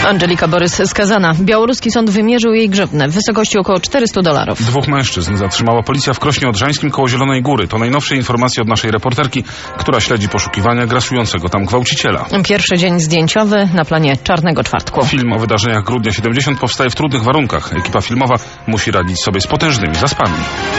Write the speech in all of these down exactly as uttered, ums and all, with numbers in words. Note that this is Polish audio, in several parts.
Angelika Borys skazana. Białoruski sąd wymierzył jej grzywnę w wysokości około czterysta dolarów. Dwóch mężczyzn zatrzymała policja w Krośnie Odrzańskim koło Zielonej Góry. To najnowsze informacje od naszej reporterki, która śledzi poszukiwania grasującego tam gwałciciela. Pierwszy dzień zdjęciowy na planie Czarnego Czwartku. Film o wydarzeniach grudnia siedemdziesiąt powstaje w trudnych warunkach. Ekipa filmowa musi radzić sobie z potężnymi zaspami.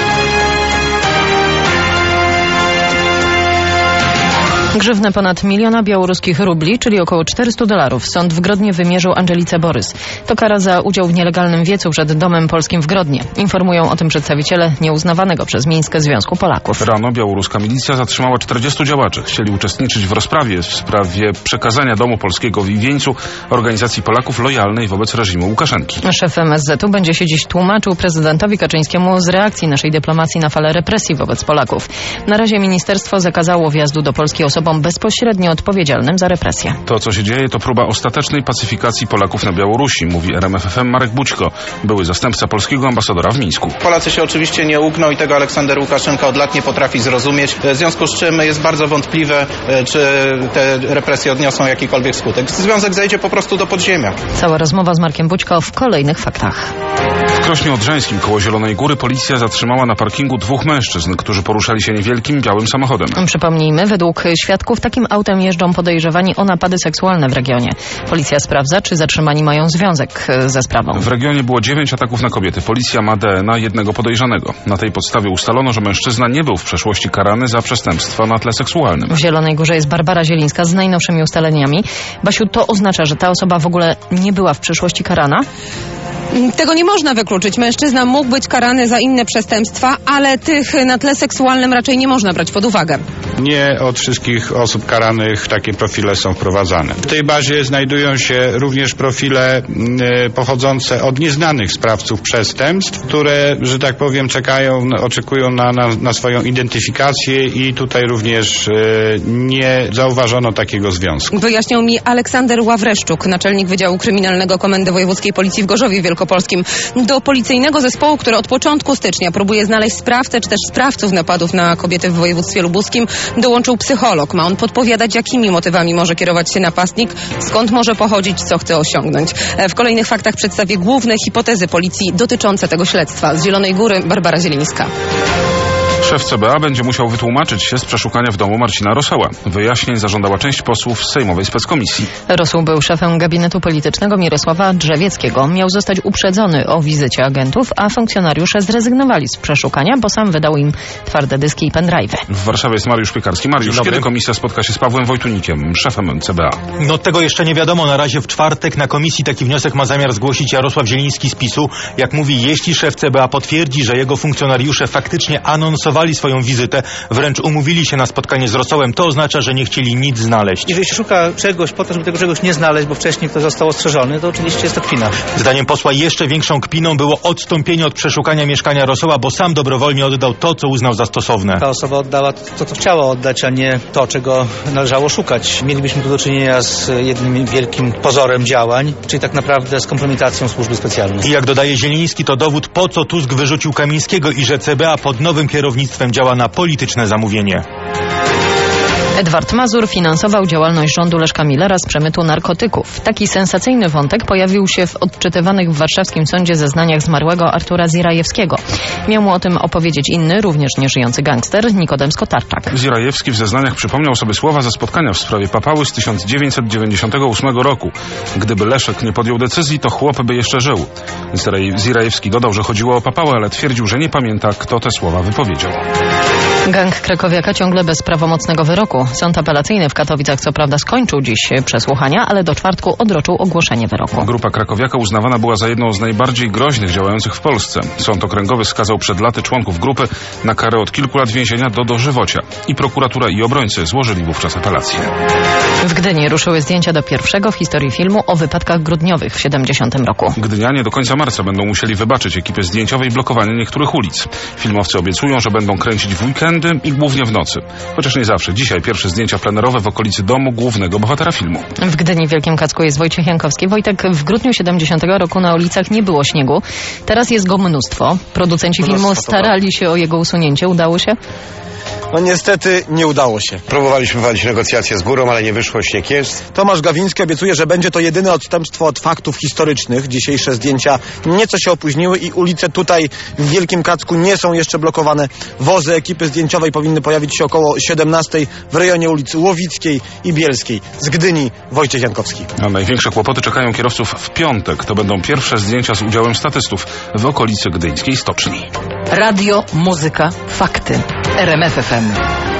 Grzywnę ponad miliona białoruskich rubli, czyli około czterysta dolarów. Sąd w Grodnie wymierzył Angelice Borys. To kara za udział w nielegalnym wiecu przed Domem Polskim w Grodnie. Informują o tym przedstawiciele nieuznawanego przez Mińskie Związku Polaków. Rano białoruska milicja zatrzymała czterdziestu działaczy. Chcieli uczestniczyć w rozprawie w sprawie przekazania Domu Polskiego w Iwieńcu organizacji Polaków lojalnej wobec reżimu Łukaszenki. Szef M S Z u będzie się dziś tłumaczył prezydentowi Kaczyńskiemu z reakcji naszej dyplomacji na falę represji wobec Polaków. Na razie ministerstwo zakazało wjazdu do Polski osobom bezpośrednio odpowiedzialnym za represję. To, co się dzieje, to próba ostatecznej pacyfikacji Polaków na Białorusi, mówi R M F F M Marek Bućko, były zastępca polskiego ambasadora w Mińsku. Polacy się oczywiście nie ugną i tego Aleksander Łukaszenka od lat nie potrafi zrozumieć, w związku z czym jest bardzo wątpliwe, czy te represje odniosą jakikolwiek skutek. Związek zejdzie po prostu do podziemia. Cała rozmowa z Markiem Bućko w kolejnych faktach. W Krośnie Odrzańskim koło Zielonej Góry policja zatrzymała na parkingu dwóch mężczyzn, którzy poruszali się niewielkim białym samochodem. Przypomnijmy, według świadków takim autem jeżdżą podejrzewani o napady seksualne w regionie. Policja sprawdza, czy zatrzymani mają związek ze sprawą. W regionie było dziewięć ataków na kobiety. Policja ma D N A jednego podejrzanego. Na tej podstawie ustalono, że mężczyzna nie był w przeszłości karany za przestępstwa na tle seksualnym. W Zielonej Górze jest Barbara Zielińska z najnowszymi ustaleniami. Basiu, to oznacza, że ta osoba w ogóle nie była w przeszłości karana? Tego nie można wykluczyć. Mężczyzna mógł być karany za inne przestępstwa, ale tych na tle seksualnym raczej nie można brać pod uwagę. Nie od wszystkich osób karanych takie profile są wprowadzane. W tej bazie znajdują się również profile y, pochodzące od nieznanych sprawców przestępstw, które, że tak powiem, czekają, oczekują na, na, na swoją identyfikację i tutaj również y, nie zauważono takiego związku. Wyjaśniał mi Aleksander Ławreszczuk, naczelnik Wydziału Kryminalnego Komendy Wojewódzkiej Policji w Gorzowie Wielkopolskim. Do policyjnego zespołu, który od początku stycznia próbuje znaleźć sprawcę czy też sprawców napadów na kobiety w województwie lubuskim, dołączył psycholog. Ma on podpowiadać, jakimi motywami może kierować się napastnik, skąd może pochodzić, co chce osiągnąć. W kolejnych faktach przedstawię główne hipotezy policji dotyczące tego śledztwa. Z Zielonej Góry Barbara Zielińska. Szef C B A będzie musiał wytłumaczyć się z przeszukania w domu Marcina Rosała. Wyjaśnień zażądała część posłów z sejmowej speckomisji. Rosół był szefem gabinetu politycznego Mirosława Drzewieckiego. Miał zostać uprzedzony o wizycie agentów, a funkcjonariusze zrezygnowali z przeszukania, bo sam wydał im twarde dyski i pendrive'y. W Warszawie jest Mariusz Piekarski. Mariusz, kiedy komisja spotka się z Pawłem Wojtunikiem, szefem C B A? No tego jeszcze nie wiadomo. Na razie w czwartek na komisji taki wniosek ma zamiar zgłosić Jarosław Zieliński z PiSu. Jak mówi, jeśli szef C B A potwierdzi, że jego funkcjonariusze faktycznie anonsowali swoją wizytę, wręcz umówili się na spotkanie z Rosołem, to oznacza, że nie chcieli nic znaleźć. Jeżeli się szuka czegoś po to, żeby tego czegoś nie znaleźć, bo wcześniej to został ostrzeżony, to oczywiście jest to kpina. Zdaniem posła jeszcze większą kpiną było odstąpienie od przeszukania mieszkania Rosoła, bo sam dobrowolnie oddał to, co uznał za stosowne. Ta osoba oddała to, co chciała oddać, a nie to, czego należało szukać. Mielibyśmy tu do czynienia z jednym wielkim pozorem działań, czyli tak naprawdę z kompromitacją służby specjalnej. I jak dodaje Zieliński, to dowód, po co Tusk wyrzucił Kamińskiego i że C B A pod nowym kierownictwem działa na polityczne zamówienie. Edward Mazur finansował działalność rządu Leszka Millera z przemytu narkotyków. Taki sensacyjny wątek pojawił się w odczytywanych w warszawskim sądzie zeznaniach zmarłego Artura Zirajewskiego. Miał mu o tym opowiedzieć inny, również nieżyjący gangster, Nikodem Skotarczak. Zirajewski w zeznaniach przypomniał sobie słowa ze spotkania w sprawie Papały z tysiąc dziewięćset dziewięćdziesiątego ósmego roku. Gdyby Leszek nie podjął decyzji, to chłop by jeszcze żył. Zirajewski dodał, że chodziło o Papałę, ale twierdził, że nie pamięta, kto te słowa wypowiedział. Gang krakowiaka ciągle bez prawomocnego wyroku. Sąd apelacyjny w Katowicach co prawda skończył dziś przesłuchania, ale do czwartku odroczył ogłoszenie wyroku. Grupa krakowiaka uznawana była za jedną z najbardziej groźnych działających w Polsce. Sąd okręgowy skazał przed laty członków grupy na karę od kilku lat więzienia do dożywocia. I prokuratura i obrońcy złożyli wówczas apelację. W Gdyni ruszyły zdjęcia do pierwszego w historii filmu o wypadkach grudniowych w siedemdziesiątym roku. Gdynianie do końca marca będą musieli wybaczyć ekipie zdjęciowej blokowanie niektórych ulic. Filmowcy obiecują, że będą kręcić w weekendy i głównie w nocy. Chociaż nie zawsze. Dzisiaj pierwsze zdjęcia plenerowe w okolicy domu głównego bohatera filmu. W Gdyni w Wielkim Kacku jest Wojciech Jankowski. Wojtek, w grudniu siedemdziesiątego roku na ulicach nie było śniegu. Teraz jest go mnóstwo. Producenci filmu starali się o jego usunięcie. Udało się? No niestety nie udało się. Próbowaliśmy prowadzić negocjacje z górą, ale nie wyszło, śnieg jest. Tomasz Gawiński obiecuje, że będzie to jedyne odstępstwo od faktów historycznych. Dzisiejsze zdjęcia nieco się opóźniły i ulice tutaj w Wielkim Kacku nie są jeszcze blokowane. Wozy ekipy zdjęciowej powinny pojawić się około siedemnastej w rejonie ulic Łowickiej i Bielskiej. Z Gdyni Wojciech Jankowski. A największe kłopoty czekają kierowców w piątek. To będą pierwsze zdjęcia z udziałem statystów w okolicy gdyńskiej stoczni. Radio, muzyka, fakty. R M F F M.